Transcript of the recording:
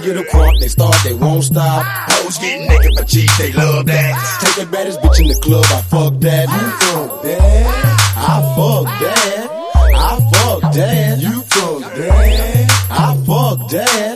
get a crunk, they start, they won't stop. Hoes getting naked for cheap, they love that. Take the baddest bitch in the club, I fuck that. You fuck that, I fuck that. I fuck that. You fuck that, I fuck that.